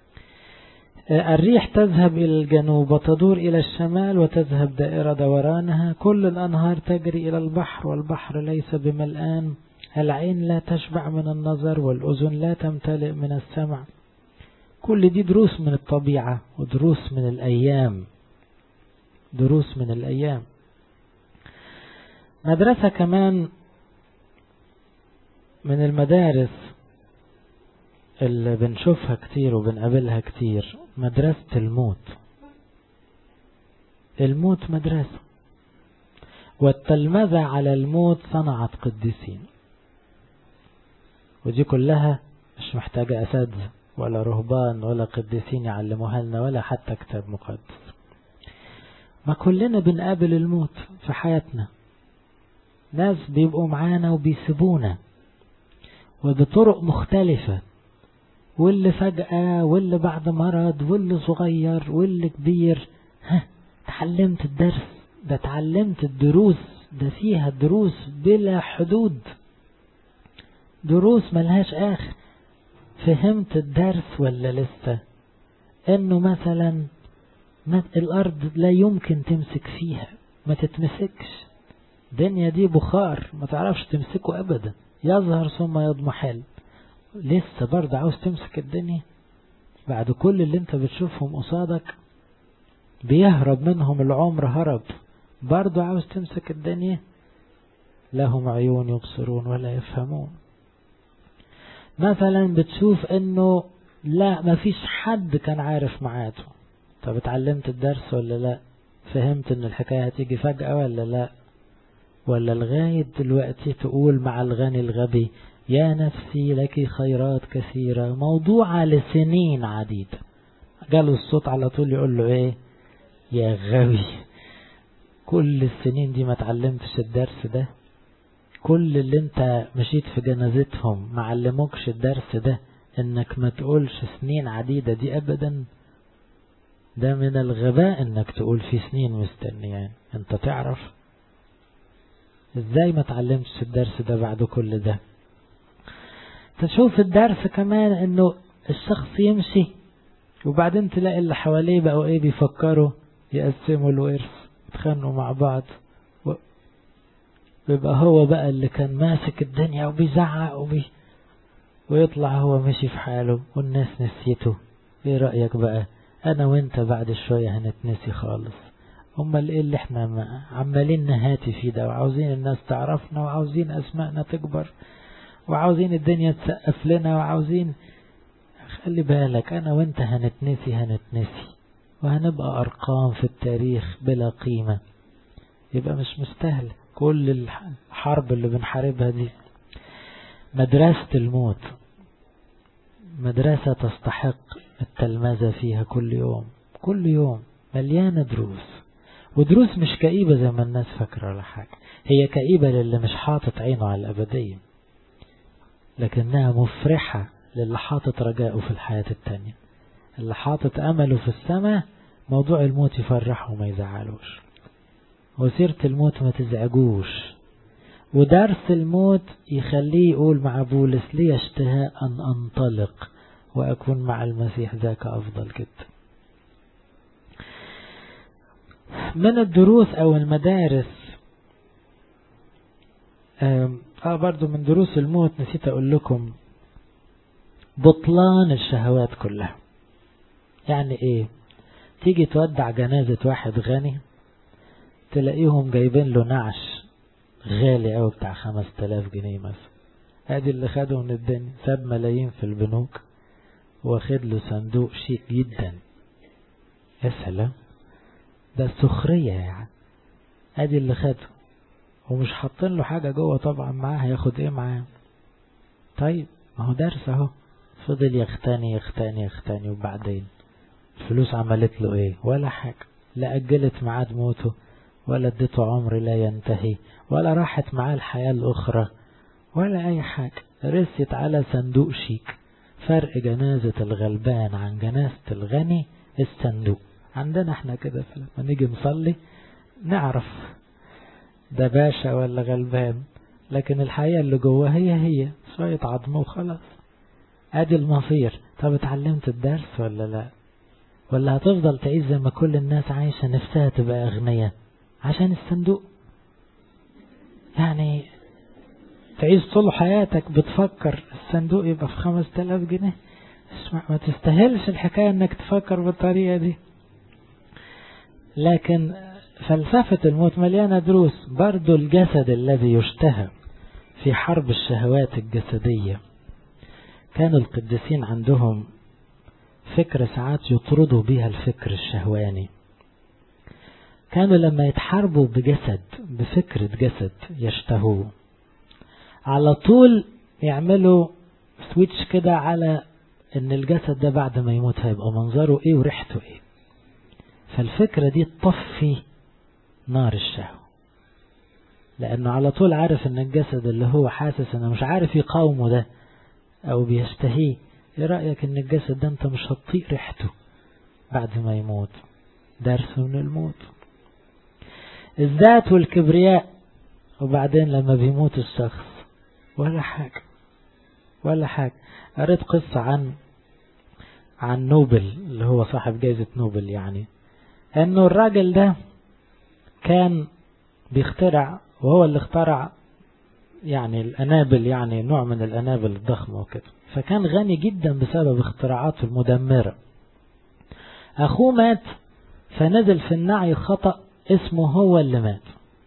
Speaker 1: الريح تذهب إلى الجنوب وتدور إلى الشمال وتذهب دائرة دورانها. كل الأنهار تجري إلى البحر والبحر ليس بملآن. العين لا تشبع من النظر والأذن لا تمتلئ من السمع. كل دي دروس من الطبيعة ودروس من الأيام، دروس من الأيام. مدرسة كمان من المدارس اللي بنشوفها كتير وبنقابلها كتير، مدرسة الموت. الموت مدرسة، والتلمذة على الموت صنعت قديسين. ودي كلها مش محتاجة أساتذة ولا رهبان ولا قديسين يعلموها لنا ولا حتى كتاب مقدس. ما كلنا بنقابل الموت في حياتنا، ناس بيبقوا معانا وبيسيبونا وبطرق مختلفة، واللي فجأة واللي بعد مرض واللي صغير واللي كبير. ها، تعلمت الدرس ده، تعلمت الدروس ده، فيها دروس بلا حدود، دروس ملهاش آخر. فهمت الدرس ولا لسه؟ انه مثلا الارض لا يمكن تمسك فيها، ما تتمسكش. الدنيا دي بخار ما تعرفش تمسكه ابدا، يظهر ثم يضمحل. لسه برضه عاوز تمسك الدنيا بعد كل اللي انت بتشوفهم قصادك؟ بيهرب منهم العمر هرب، برضه عاوز تمسك الدنيا؟ لهم عيون يبصرون ولا يفهمون. مثلا بتشوف انه لا مفيش حد كان عارف ميعاده. طب اتعلمت الدرس ولا لا؟ فهمت ان الحكاية هتيجي فجأة ولا لا؟ ولا لغاية دلوقتي تقول مع الغني الغبي يا نفسي لك خيرات كثيرة موضوعة لسنين عديدة؟ جاله الصوت على طول يقول له ايه؟ يا غبي، كل السنين دي ما تعلمتش الدرس ده؟ كل اللي انت مشيت في جنازتهم ما علموكش الدرس ده، انك ما تقولش سنين عديدة دي ابدا؟ ده من الغباء انك تقول في سنين مستني. يعني انت تعرف ازاي ما تعلمتش الدرس ده بعد كل ده؟ تشوف الدرس كمان انه الشخص يمشي وبعدين تلاقي اللي حواليه بقوا ايه؟ بيفكروا يقسموا الورث، يتخانقوا مع بعض، ويبقى هو بقى اللي كان ماسك الدنيا وبيزعق وبي ويطلع هو مشي في حاله والناس نسيته. ايه رأيك بقى؟ انا وانت بعد شوية هنتنسي خالص. امال ايه اللي احنا عمالين نهاتي فيه ده، وعاوزين الناس تعرفنا، وعاوزين اسمائنا تكبر، وعاوزين الدنيا تسقف لنا، وعاوزين. خلي بالك انا وانت هنتنسي هنتنسي وهنبقى ارقام في التاريخ بلا قيمة. يبقى مش مستاهل كل الحرب اللي بنحاربها دي. مدرسة الموت مدرسة تستحق التلمذة فيها كل يوم، كل يوم مليانة دروس، ودروس مش كئيبة زي ما الناس فاكرة ولا حاجة. هي كئيبة للي مش حاطط عينه على الأبدية، لكنها مفرحة للي حاطط رجاءه في الحياة التانية. اللي حاطط أمله في السماء موضوع الموت يفرحه وما يزعلوش، وسيرة الموت ما تزعجوش، ودرس الموت يخليه يقول مع بولس لي اشتهاء أن أنطلق وأكون مع المسيح ذاك أفضل جدا. من الدروس أو المدارس آه برضو من دروس الموت نسيت أقول لكم بطلان الشهوات كلها. يعني إيه؟ تيجي تودع جنازة واحد غني تلاقيهم جايبين له نعش غالي أو بتاع خمس تلاف جنيه مثلا. ادي اللي خده من الدنيا، ساب ملايين في البنوك واخد له صندوق شيك جدا. يا سلام، ده سخرية يعني. ادي اللي خده ومش حاطين له حاجة جوه طبعا معاه، هياخد ايه معاه؟ طيب ما هو درس اهو. فضل يختاني يختاني يختاني وبعدين الفلوس عملت له ايه؟ ولا حاجة. لا اجلت معاد موته، ولا اديته عمر لا ينتهي، ولا راحت معاه الحياة الاخرى، ولا اي حاجة. رست على صندوق شيك. فرق جنازة الغلبان عن جنازة الغني الصندوق. عندنا احنا كده لما نيجي نصلي نعرف ده باشا ولا غلبان، لكن الحقيقة اللي جوه هي هي شوية عظم وخلاص. ادي المصير. طب اتعلمت الدرس ولا لا؟ ولا هتفضل تعيش زي ما كل الناس عايشة نفسها تبقى اغنية عشان الصندوق؟ يعني تعيش طول حياتك بتفكر الصندوق يبقى في خمس تلاف جنيه؟ ما تستاهلش الحكاية انك تفكر بالطريقة دي. لكن فلسفة الموت مليانة دروس. برضو الجسد الذي يشتهى في حرب الشهوات الجسدية، كانوا القديسين عندهم فكرة ساعات يطردوا بها الفكر الشهواني. كانوا لما يتحاربوا بجسد بفكرة جسد يشتهوه على طول يعملوا سويتش كده على ان الجسد ده بعد ما يموت هيبقى منظره ايه وريحته ايه. فالفكرة دي تطفي نار الشهوة، لانه على طول عارف ان الجسد اللي هو حاسس انه مش عارف يقاومه ده او بيشتهيه، ايه رأيك ان الجسد ده انت مش هتطيق ريحته بعد ما يموت؟ درس من الموت. الذات والكبرياء، وبعدين لما بيموت الشخص ولا حاجة ولا حاجة. قريت قصة عن عن نوبل اللي هو صاحب جائزة نوبل، يعني انه الراجل ده كان بيخترع، وهو اللي اخترع يعني الأنابل، يعني نوع من الأنابل الضخمة وكده، فكان غني جدا بسبب اختراعاته المدمرة. أخوه مات فنزل في النعي خطأ اسمه هو اللي مات.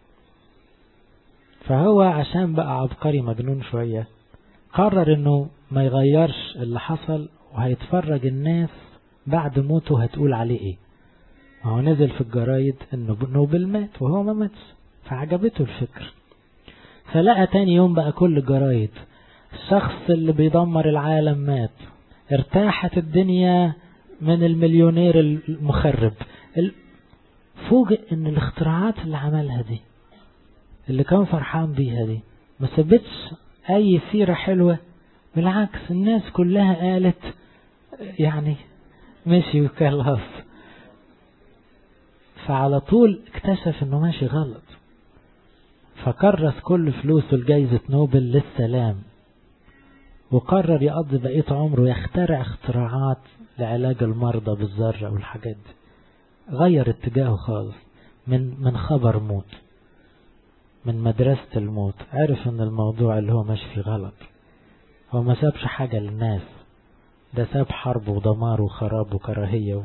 Speaker 1: فهو عشان بقى عبقري مجنون شوية قرر انه ما يغيرش اللي حصل، وهيتفرج الناس بعد موته هتقول عليه ايه. هو نزل في الجرايد انه نوبل مات وهو ما ماتش، فعجبته الفكر. فلقى تاني يوم بقى كل الجرايد الشخص اللي بيدمر العالم مات، ارتاحت الدنيا من المليونير المخرب. فوجئ ان الاختراعات اللي عملها دي اللي كان فرحان بيها دي ما سبتش اي سيرة حلوة، بالعكس الناس كلها قالت يعني ماشي وخلاص. فعلى طول اكتشف انه ماشي غلط، فكرس كل فلوسه لجائزة نوبل للسلام، وقرر يقضي بقية عمره يخترع اختراعات لعلاج المرضى بالذرة والحاجات دي. غير اتجاهه خالص من من خبر موت، من مدرسة الموت. عرف ان الموضوع اللي هو ماشي فيه غلط. هو ما سابش حاجة للناس، ده ساب حرب ودمار وخراب وكراهية.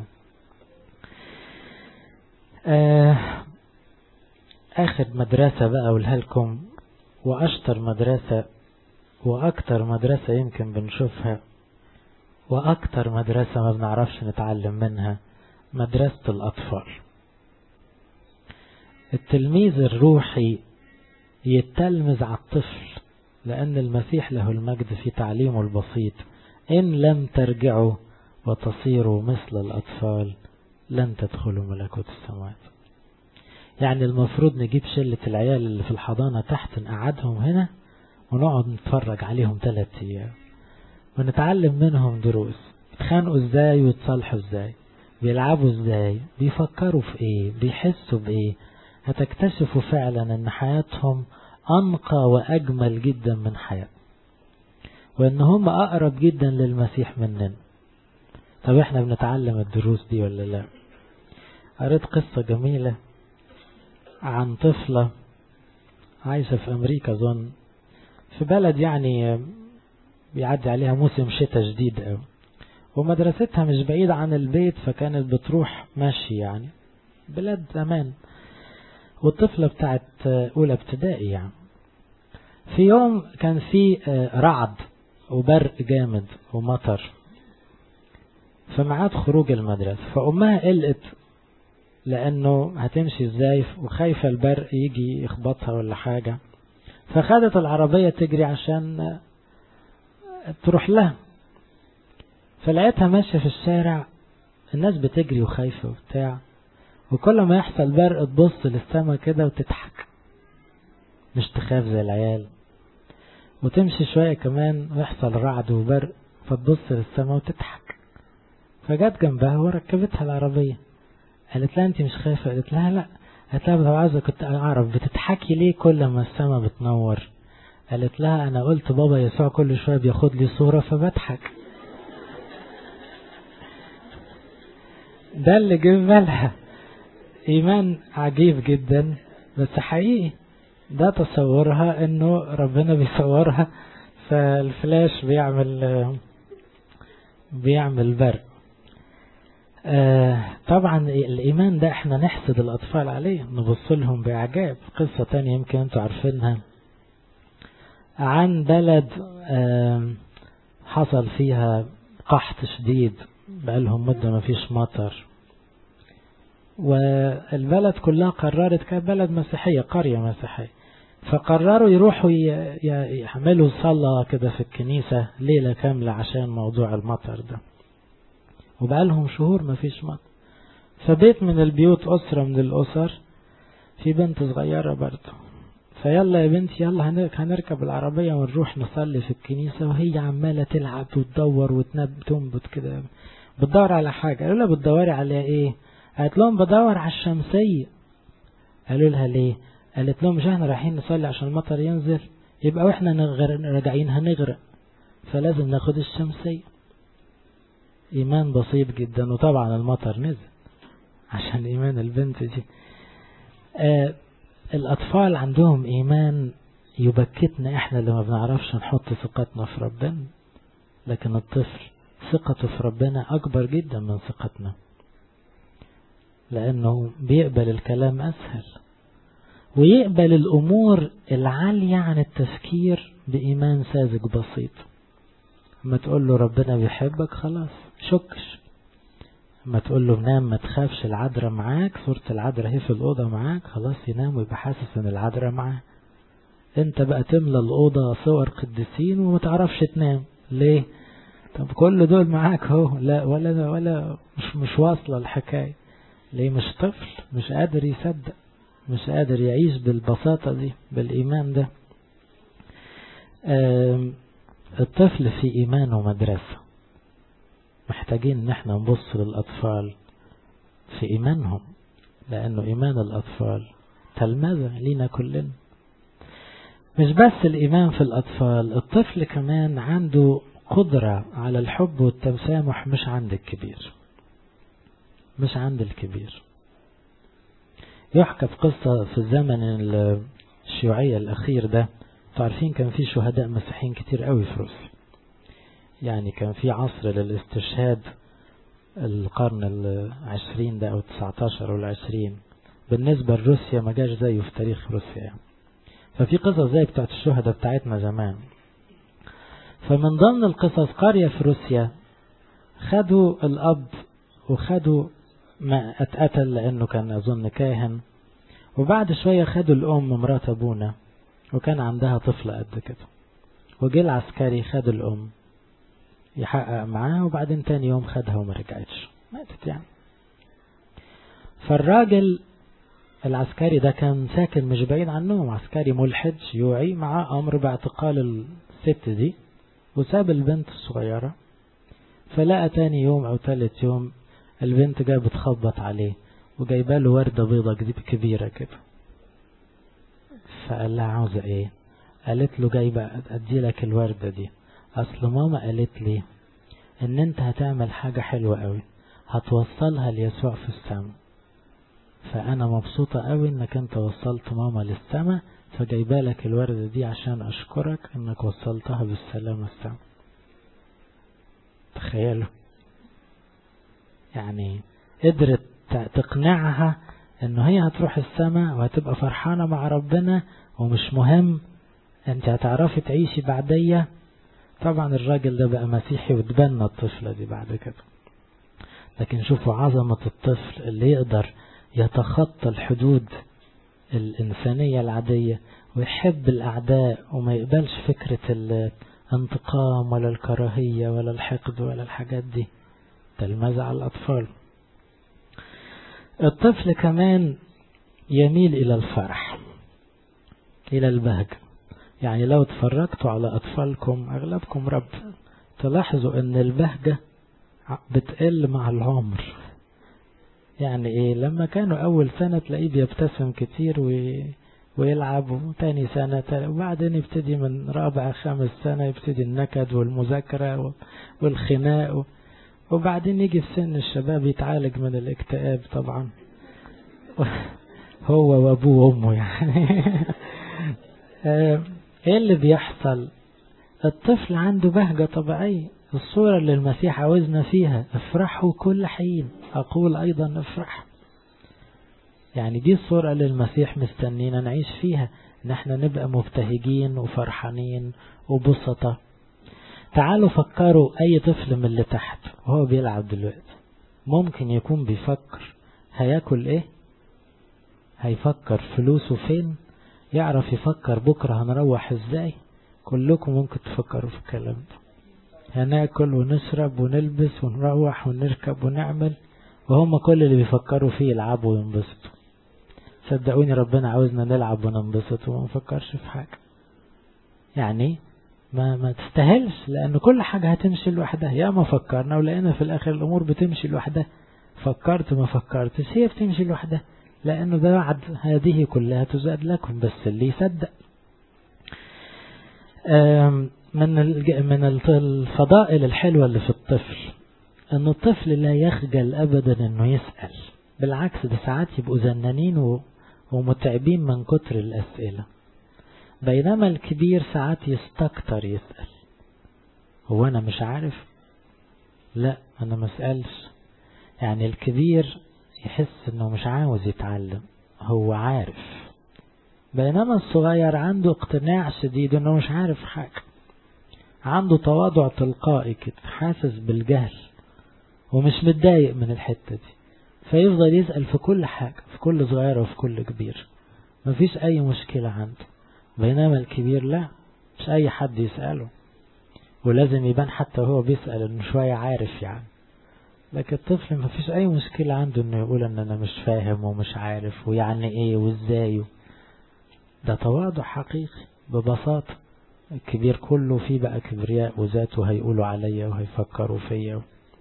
Speaker 1: آه اخر مدرسة بقى اقولها لكم، واشطر مدرسة واكتر مدرسة يمكن بنشوفها، واكتر مدرسة ما بنعرفش نتعلم منها، مدرسة الاطفال. التلميذ الروحي يتلمذ على الطفل، لأن المسيح له المجد في تعليمه البسيط: إن لم ترجعوا وتصيروا مثل الأطفال لن تدخلوا ملكوت السماوات. يعني المفروض نجيب شلة العيال اللي في الحضانة تحت، نقعدهم هنا ونقعد نتفرج عليهم ثلاث أيام ونتعلم منهم دروس. يتخانقوا ازاي ويتصالحوا ازاي، بيلعبوا ازاي، بيفكروا في ايه، بيحسوا بايه. هتكتشفوا فعلا ان حياتهم انقى واجمل جدا من حياة، وان هم اقرب جدا للمسيح مننا. طب احنا بنتعلم الدروس دي ولا لا؟ قريت قصة جميلة عن طفلة عايشة في امريكا ظن، في بلد يعني بيعدي عليها موسم شتاء شديد قوي، ومدرستها مش بعيدة عن البيت، فكانت بتروح ماشي يعني بلاد زمان. والطفلة بتاعت اولى ابتدائي يعني، في يوم كان في رعد وبرق جامد ومطر، فمعاد خروج المدرسة، فأمها قلقت لأنه هتمشي ازاي وخايفة البرق يجي يخبطها ولا حاجة، فخدت العربية تجري عشان تروح لها. فلقيتها ماشية في الشارع، الناس بتجري وخايفة وبتاع، وكل ما يحصل برق تبص للسما كده وتضحك، مش تخاف زي العيال. وتمشي شوية كمان ويحصل رعد وبرق فتبص للسما وتضحك. فجت جنبها وركبتها العربية، قالت لها انت مش خايفة؟ قالت لها لا. قالت لها عاوزة كنت اعرف بتضحكي ليه كل ما السما بتنور؟ قالت لها انا قلت بابا يسوع كل شوية بياخد لي صورة فبضحك. ده اللي جه بالها. ايمان عجيب جدا بس حقيقي، ده تصورها انه ربنا بيصورها، فالفلاش بيعمل بيعمل برق. آه طبعا الايمان ده احنا نحسد الاطفال عليه، نبص لهم باعجاب. قصة تانية يمكن انتوا عارفينها عن بلد آه حصل فيها قحط شديد، بقالهم مدة ما فيش مطر، والبلد كلها قررت، كانت بلد مسيحية، قرية مسيحية، فقرروا يروحوا يعملوا صلاة كده في الكنيسة ليلة كاملة عشان موضوع المطر ده، وبقى لهم شهور ما فيش مطر. فبيت من البيوت، أسرة من الأسر، في بنت صغيرة برضه، فيلا يا بنتي يلا هنركب العربية ونروح نصلي في الكنيسة، وهي عمالة تلعب وتدور وتنبت كده، بتدور على حاجة. قالوا لها بتدوري على ايه؟ قالت لهم بدور على الشمسية. قالوا لها ليه؟ قالت لهم مش احنا رايحين نصلي عشان المطر ينزل، يبقى واحنا راجعين هنغرق، فلازم ناخد الشمسية. ايمان بسيط جدا، وطبعا المطر نزل عشان ايمان البنت دي. آه الأطفال عندهم إيمان يبكتنا إحنا اللي ما بنعرفش نحط ثقتنا في ربنا، لكن الطفل ثقته في ربنا أكبر جدا من ثقتنا، لأنه بيقبل الكلام أسهل، ويقبل الأمور العالية عن التفكير بإيمان ساذج بسيط. ما تقول له ربنا بيحبك خلاص شكش، ما تقول له نام ما تخافش العذراء معاك، صورة العذراء هي في الأوضة معاك، خلاص ينام ويبقى حاسس ان العذراء معاه. انت بقى تملى الأوضة صور قديسين وما تعرفش تنام ليه؟ طب كل دول معاك هو، لا ولا ولا مش مش واصلة الحكاية. ليه؟ مش طفل، مش قادر يصدق، مش قادر يعيش بالبساطة دي بالإيمان ده. الطفل في إيمانه مدرسة، محتاجين ان احنا نبص للأطفال في إيمانهم، لأنه إيمان الأطفال تلمذة لينا كلنا. مش بس الإيمان في الأطفال، الطفل كمان عنده قدرة على الحب والتسامح مش عند الكبير، مش عند الكبير. يحكى في قصة في الزمن الشيوعية الأخير ده، تعرفين كان في شهداء مسيحيين كتير قوي في روسيا، يعني كان في عصر للاستشهاد القرن العشرين ده او التسعتاشر او العشرين، بالنسبة لروسيا ما جاش زيه في تاريخ روسيا يعني. ففي قصص زي بتاعت الشهداء بتاعتنا زمان. فمن ضمن القصص قرية في روسيا خدوا الاب وخدوا ما اتقتل لانه كان اظن كاهن، وبعد شوية خدوا الام مرات ابونا وكان عندها طفل قد كده، وجه العسكري خد الام يحقق معاه، وبعدين تاني يوم خدها وما رجعتش، ماتت يعني. فالراجل العسكري ده كان ساكن مش بعيد عنهم، عسكري ملحد شيوعي معاه امر باعتقال الست دي، وساب البنت الصغيرة. فلقى تاني يوم او ثالث يوم البنت جايه بتخبط عليه وجايبه له وردة بيضة كبيرة كده. فقال لها عاوزة ايه؟ قالت له جايبه ادي لك الوردة دي، اصل ماما قالت لي ان انت هتعمل حاجة حلوة قوي هتوصلها ليسوع في السماء، فانا مبسوطة قوي انك انت وصلت ماما للسماء، فجايبالك الوردة دي عشان اشكرك انك وصلتها بالسلامة السماء. تخيلوا يعني قدرت تقنعها انه هي هتروح السماء وهتبقى فرحانة مع ربنا، ومش مهم انت هتعرفي تعيشي بعدية. طبعا الراجل ده بقى مسيحي وتبنى الطفلة دي بعد كده. لكن شوفوا عظمة الطفل اللي يقدر يتخطى الحدود الإنسانية العادية ويحب الأعداء وما يقبلش فكرة الانتقام ولا الكراهية ولا الحقد ولا الحاجات دي. تلمذة على الأطفال. الطفل كمان يميل إلى الفرح، إلى البهجة. يعني لو تفرجتوا على أطفالكم أغلبكم رب تلاحظوا أن البهجة بتقل مع العمر. يعني إيه؟ لما كانوا أول سنة تلاقيه بيبتسم كتير وي... ويلعب، وتاني سنة وبعدين يبتدي من رابع خامس سنة يبتدي النكد والمذاكرة والخناق، وبعدين يجي في سن الشباب يتعالج من الاكتئاب طبعا هو وابوه وامه يعني ايه اللي بيحصل؟ الطفل عنده بهجة طبيعية، الصورة اللي المسيح عاوزنا فيها افرحوا كل حين، اقول ايضا افرح. يعني دي الصورة اللي المسيح مستنينا نعيش فيها، ان احنا نبقى مبتهجين وفرحانين وبسطة. تعالوا فكروا اي طفل من اللي تحت وهو بيلعب دلوقتي، ممكن يكون بيفكر هياكل ايه، هيفكر فلوسه فين، يعرف يفكر بكرة هنروح ازاي. كلكم ممكن تفكروا في الكلام ده. هناكل ونشرب ونلبس ونروح ونركب ونعمل، وهم كل اللي بيفكروا فيه يلعبوا وينبسطوا. صدقوني ربنا عاوزنا نلعب وننبسط وما نفكرش في حاجة. يعني ما ما تستاهلش، لأن كل حاجة هتمشي لوحدها. يا ما فكرنا ولقينا في الآخر الأمور بتمشي لوحدها. فكرت ما فكرتش هي بتمشي لوحدها، لأنه ده وعد هذه كلها تزاد لكم، بس اللي يصدق. من من الفضائل الحلوة اللي في الطفل أن الطفل لا يخجل أبدا أنه يسأل. بالعكس ده ساعات يبقوا زنانين ومتعبين من كتر الأسئلة، بينما الكبير ساعات يستكتر يسأل. هو أنا مش عارف؟ لا أنا ما اسألش. يعني الكبير يحس أنه مش عاوز يتعلم، هو عارف. بينما الصغير عنده اقتناع شديد أنه مش عارف حاجة، عنده تواضع تلقائي كده، حاسس بالجهل ومش متضايق من الحتة دي، فيفضل يسأل في كل حاجة، في كل صغير وفي كل كبير، مفيش أي مشكلة عنده. بينما الكبير لا، مش أي حد يسأله، ولازم يبان حتى وهو بيسأل إنه شوية عارف يعني. لكن الطفل مفيش أي مشكلة عنده إنه يقول إن أنا مش فاهم ومش عارف ويعني إيه وإزاي. ده تواضع حقيقي ببساطة. الكبير كله فيه بقى كبرياء وذات، وهيقولوا عليا وهيفكروا فيا.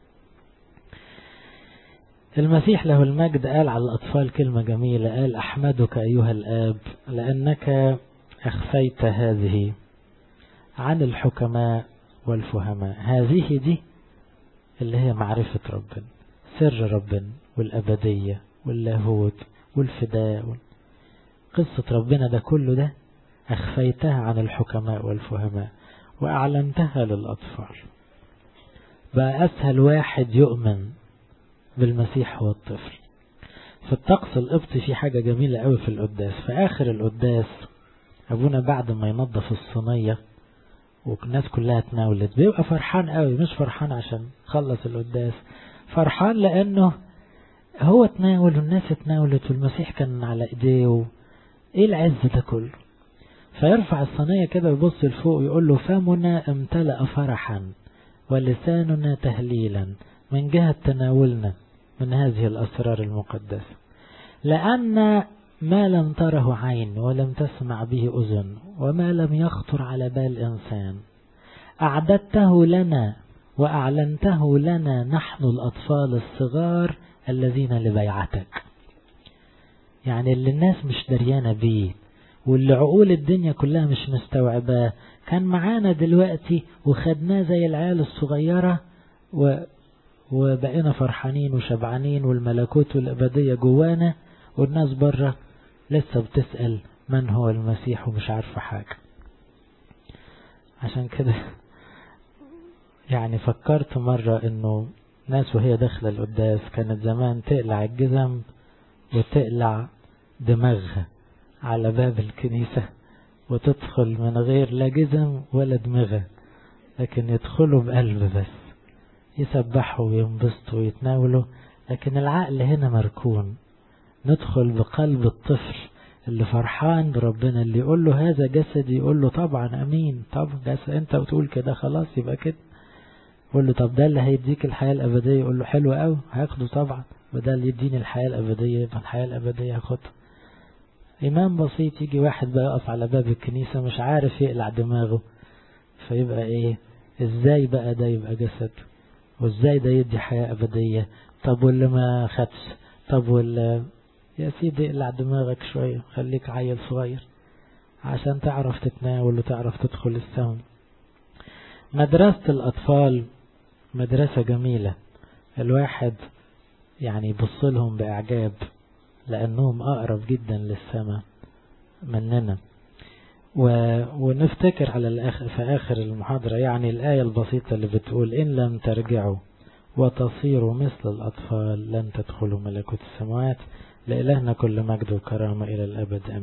Speaker 1: المسيح له المجد قال على الأطفال كلمة جميلة، قال أحمدك أيها الآب لأنك أخفيت هذه عن الحكماء والفهماء. هذه دي اللي هي معرفة ربنا، سر ربنا والأبدية واللاهوت والفداء، قصة ربنا ده كله ده أخفيتها عن الحكماء والفهماء وأعلنتها للأطفال. بقى أسهل واحد يؤمن بالمسيح هو الطفل. في الطقس القبطي في حاجة جميلة قوي في القداس. في آخر القداس أبونا بعد ما ينظف الصينية والناس كلها تناولت بيبقى فرحان قوي، مش فرحان عشان خلص القداس، فرحان لأنه هو تناول والناس تناولت والمسيح كان على إيديه. إيه العز ده كله؟ فيرفع الصينية كده ويبص لفوق ويقول له فمنا امتلأ فرحا ولساننا تهليلا من جهة تناولنا من هذه الأسرار المقدسة، لأن ما لم تره عين ولم تسمع به أذن وما لم يخطر على بال إنسان أعددته لنا وأعلنته لنا نحن الأطفال الصغار الذين لبيعتك. يعني اللي الناس مش دريانة بيه واللي عقول الدنيا كلها مش مستوعباه كان معانا دلوقتي وخدناه زي العيال الصغيرة و... وبقينا فرحانين وشبعانين والملكوت والأبدية جوانا، والناس بره لسه بتسأل من هو المسيح ومش عارفة حاجة. عشان كده يعني فكرت مرة انه ناس وهي داخلة القداس كانت زمان تقلع الجزم وتقلع دماغها على باب الكنيسة وتدخل من غير لا جزم ولا دماغها، لكن يدخلوا بقلب بس يسبحوا وينبسطوا ويتناولوا، لكن العقل هنا مركون. ندخل بقلب الطفل اللي فرحان بربنا، اللي يقول له هذا جسد يقول له طبعا امين، طب جسد انت بتقول كده خلاص يبقى كده. يقول له طب ده اللي هيديك الحياة الأبدية، يقول له حلو قوي هاخده طبعا، بدل يديني الحياة الأبدية يبقى الحياة الأبدية هاخدها. إمام بسيط يجي واحد بقى يقف على باب الكنيسة مش عارف يقلع دماغه، فيبقى ايه ازاي بقى ده يبقى جسد وازاي ده يدي حياة أبدية؟ طب واللي ما خدش، طب واللي يا سيدي اقلع دماغك شوية، خليك عيل صغير عشان تعرف تتناول وتعرف تدخل السماء. مدرسة الأطفال مدرسة جميلة، الواحد يعني يبص لهم بإعجاب لأنهم أقرب جدا للسماء مننا. و... ونفتكر على الآخر في آخر المحاضرة يعني الآية البسيطة اللي بتقول إن لم ترجعوا وتصيروا مثل الأطفال لن تدخلوا ملكوت السماوات. لإلهنا كل مجد وكرامة إلى الأبد.